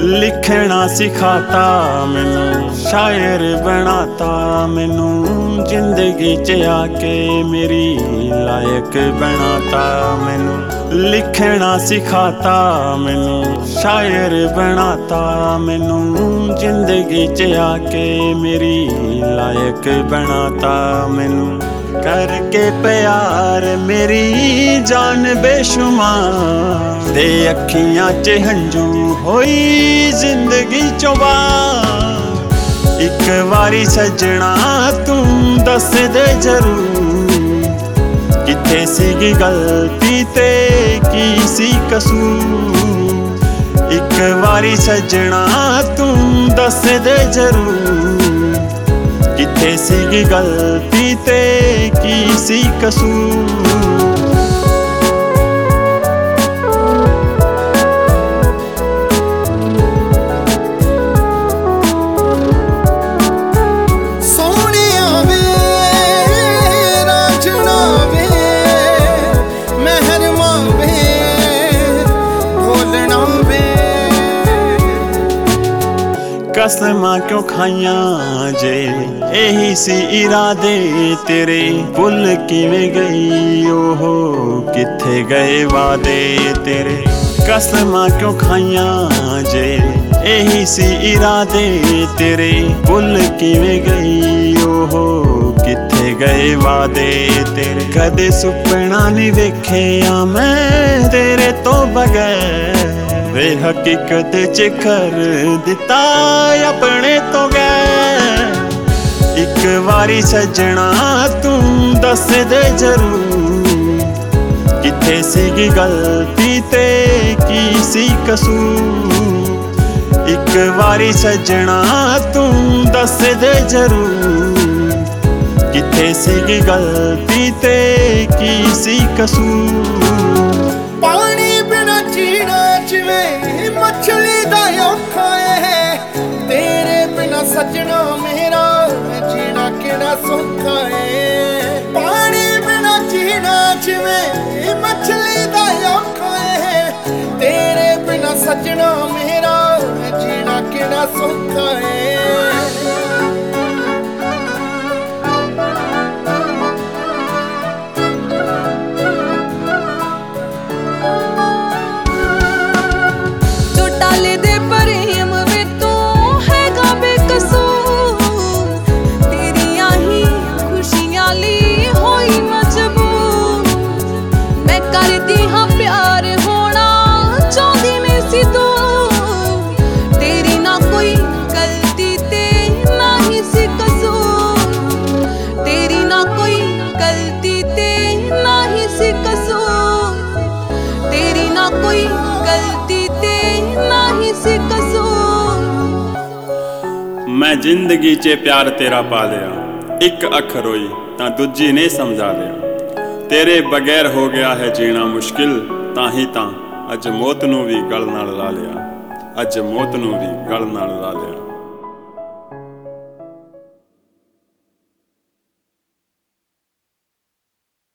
लिखना सिखाता मैनू, शायर बनाता मैनू, जिंदगी च आके मेरी लायक बनाता मैनू। लिखना सिखाता मैनू, शायर बनाता मैनू, जिंदगी च आके मेरी लायक बनाता मैनू। करके प्यार मेरी जान बेशुमार, ते अखियां च हंजू होई जिंदगी चों बार। इक वारी सजना तू दस दे जरूर, किथे सीगी गलती ते की सी कसूर। इक वारी सजना तू दस दे जरूर, किथे सीगी गलती ते की सी कसूर। कसमां क्यों खाइयां जे यही सी इरादे तेरे, भुल किवें गई ओहो किथे गए वादे तेरे। कसमां क्यों खाइयां जे यही सी इरादे तेरे, भुल किवें गई ओहो किथे गए वादे तेरे। कदे सुपना नहीं वेखिया मैं तेरे तो बगैर, वे हकीकत च कर दिता अपने तो गैर। इक वारी सजना तू दस दे जरूर, किथे सीगी गलती ते की सी कसूर। इक वारी सजना तू दस दे जरूर, किथे सीगी गलती ते की सी कसूर। मछली दा औखा है तेरे बिना सजना मेरा, जीना केड़ा सौखा है। पानी बिना जीना जिवें मछली दा औखा है, तेरे बिना सजना मेरा, जीना केड़ा सौखा है। मैं जिंदगी च प्यार तेरा पा लिया, एक अख रोई तां दूजी ने समझा लिया। तेरे बगैर हो गया है जीना मुश्किल, ताही तां अज मौत नूं भी गल नाल ला लिया, अज मौत नूं भी गल नाल ला लिया।